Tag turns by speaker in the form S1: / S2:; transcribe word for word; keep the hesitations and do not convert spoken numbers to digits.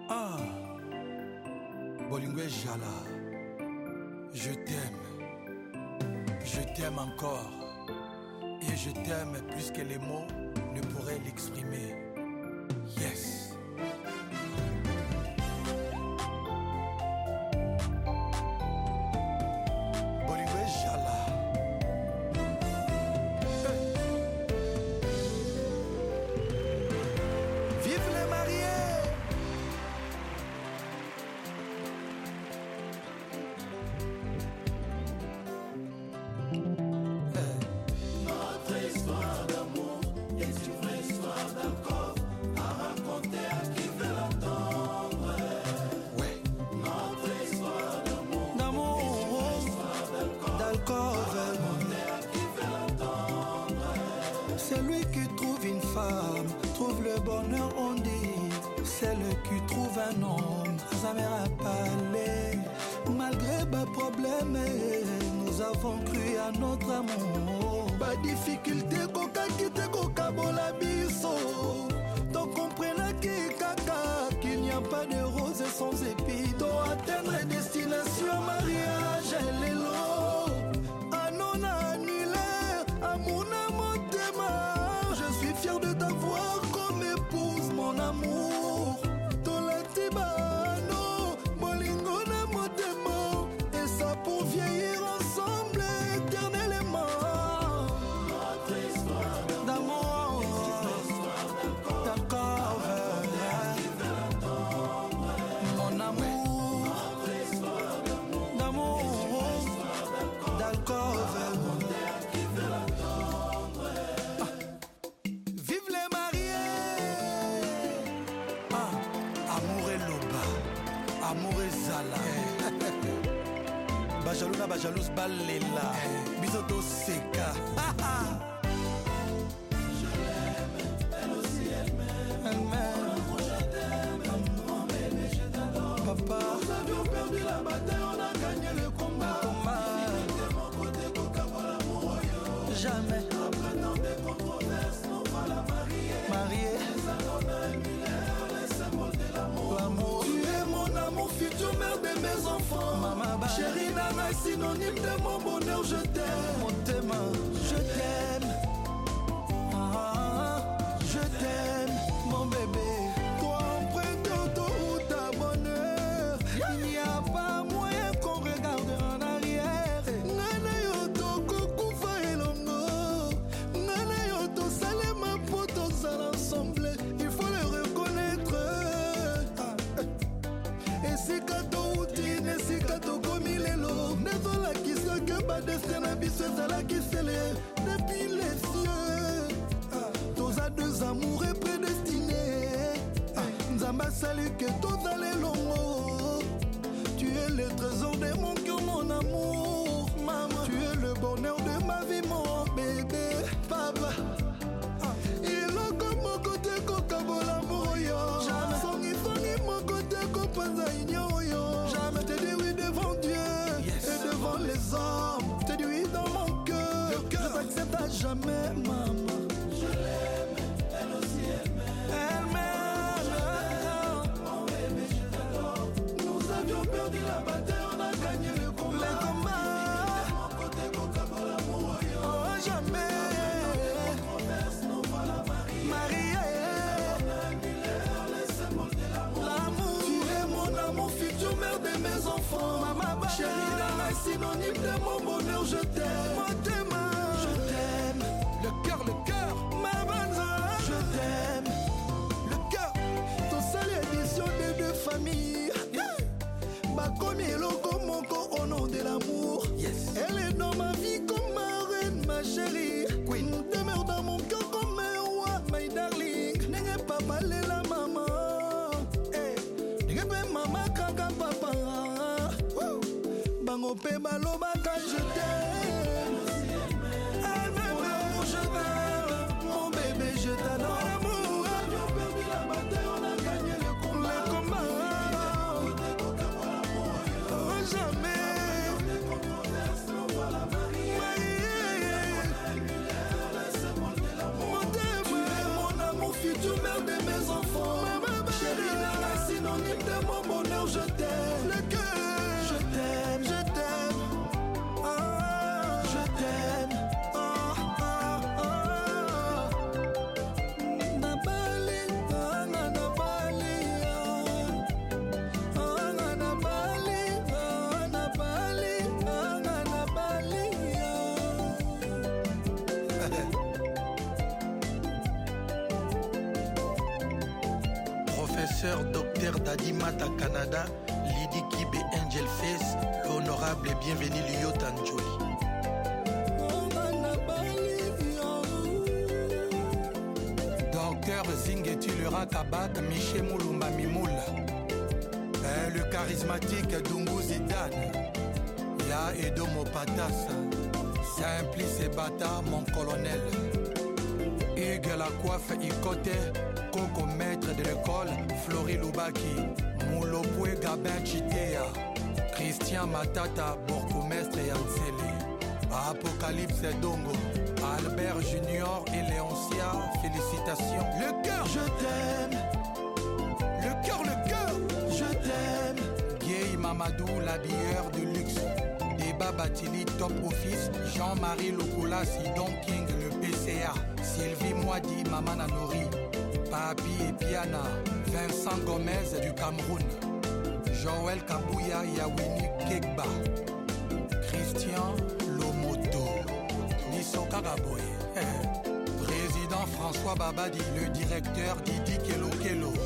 S1: Ah, Bolingo Jala, je t'aime, je t'aime encore, et je t'aime plus que les mots ne pourraient l'exprimer. Yes.
S2: Notre histoire d'amour est une vraie histoire d'alcool à raconter à qui veut l'entendre.
S1: Ouais.
S2: Notre histoire d'amour
S1: D'amour,
S2: est une vraie histoire d'alcool à raconter à qui veut l'entendre.
S3: Celui qui trouve une femme trouve le bonheur, on dit. Celle qui trouve un homme, sa mère a parlé. Malgré bas problèmes, nous avons cru à notre amour. Bas difficulté, coca quitte coca bola biso. Donc comprenez kaka qu'il n'y a pas de roses sans épis. Doit atteindre destination mariage et l'élo. Anona annulé, amuna motema. Je suis fier de t'avoir comme épouse, mon amour. Pour vieillir ensemble éternellement.
S2: Notre histoire
S3: d'amour, d'accord, mon amour,
S2: Notre histoire d'amour
S3: d'amour, d'accord.
S1: Vive les mariés. Ah, amour et loba, amour et zala. Bajaluna bajalous balela, bisoto seka.
S2: Je l'aime, elle aussi elle m'aime.
S3: Elle m'aime.
S2: Moi je t'aime, mon bébé je t'adore.
S3: Papa,
S2: Nous avions perdu la bataille, on a gagné le combat.
S3: Le combat.
S2: Il était mon côté, coca voilà mon royaume.
S3: jamais
S2: Après tant de controverses, nous voilà mariés.
S3: marié.
S2: Les Alona et Miller, les symboles de l'amour.
S3: L'amour,
S2: Tu es mon amour, futur mère de mes enfants.
S3: Maman, bah.
S2: Chérie Nana, synonyme de mon bonheur, je t'aime.
S3: Mon thème, je t'aime. Ah, je t'aime, mon bébé.
S2: Toi empreinte d'autoroute à bonheur.
S3: Il n'y a pas moyen qu'on regarde en arrière.
S2: Nana yo toko kufa elongo. Nana yo to salema poto sala ensemble. Il faut le reconnaître. Et si kato uti, ne si kato komi lelo. Nezola kisaka ba destin na biso ezalaki sele depuis les cieux. Toza deux amoureux prédestinés. Nzamba sali que tozale longo. Tu es le trésor de mon cœur, mon amour, maman. Tu es le bonheur de ma vie, mon bébé, papa. Il est comme mon côté, coca bola moyo.
S3: Jamais.
S2: Songi songi mon côté, copanza ignoyo.
S3: Jamais.
S2: Je te dis oui devant Dieu
S1: Yes.
S2: et devant les hommes. Je te dis oui dans mon cœur.
S1: Le cœur.
S2: Je t'accepte à jamais, maman. Je l'aime, elle aussi elle m'aime.
S3: Elle m'aime.
S2: Mon bébé, je t'adore. Nous avions perdu la bataille, on a gagné le combat.
S3: Le combat.
S2: Mon côté, coca-cola, mon royaume.
S3: Oh, jamais.
S2: Controverse, nous voilà mariés.
S3: Marié.
S2: On a Miller, les symboles de l'amour.
S3: L'amour.
S2: Tu es mon amour, futur mère de mes enfants.
S3: Maman, bah.
S2: Chérie Nana, synonyme de mon bonheur, je t'aime.
S3: Mon thème,
S2: Je t'aime.
S1: Le cœur, le cœur,
S3: ma banza.
S2: Je t'aime.
S1: le cœur.
S2: Ton seul édition des deux familles. Bakomi eloko moko au nom de l'amour.
S1: Yes.
S2: Elle est dans ma vie comme ma reine, ma chérie.
S1: Queen.
S2: Demeure dans mon cœur comme un roi, my darling. N'est pas parler la maman. Eh, n'est pas maman kaka papa. Woo. Bango pe baloba quand je t'aime.
S3: Elle m'aime, je t'aime.
S2: Mon bébé, je t'adore.
S3: L'amour.
S2: Nous avions perdu la bataille, on a gagné le combat.
S3: Le combat. Oh, jamais. Marié. Mon thème.
S2: Tu es mon amour, futur mère de mes enfants.
S3: Maman,
S2: Chérie Nana, synonyme bonheur, je t'aime. Le cœur, je t'aime, je t'aime. Ah, je t'aime. Ah, ah, ah. Nabali, ah, Nabali, ah, Nabali, ah, Nabali, ah, Nabali,
S1: Professeur Docteur Dadimata Canada, Lydie Kibe Angel Face, l'honorable et bienvenu Lyotan Jolie.
S3: Docteur Zingetulera Kabak, Miché Moulumba Mimoula. Eh, le charismatique Dungu Zidane. Ya Edomo Patas. Simplice et Bata, mon colonel. Hugues la coiffe Ikote. Coco maître de l'école, Flori Loubaki, Moulopoué Gabin Chitea, Christian Matata, bourgmestre Yansele, Apocalypse Dongo, Albert Junior et Léoncia, félicitations. Le cœur,
S2: je t'aime.
S3: Le cœur, le cœur,
S2: je t'aime.
S3: Gay Mamadou, l'habilleur de luxe, Débat Batili, top office, Jean-Marie Lokola, Sidon King, le P C A, Sylvie Moadi, Maman Anori. Papi et Piana, Vincent Gomez du Cameroun, Joël Kabouya Yawini Kekba, Christian Lomoto, Nisso Kagaboy, Président François Babadi, le directeur Didi Kelo Kelo,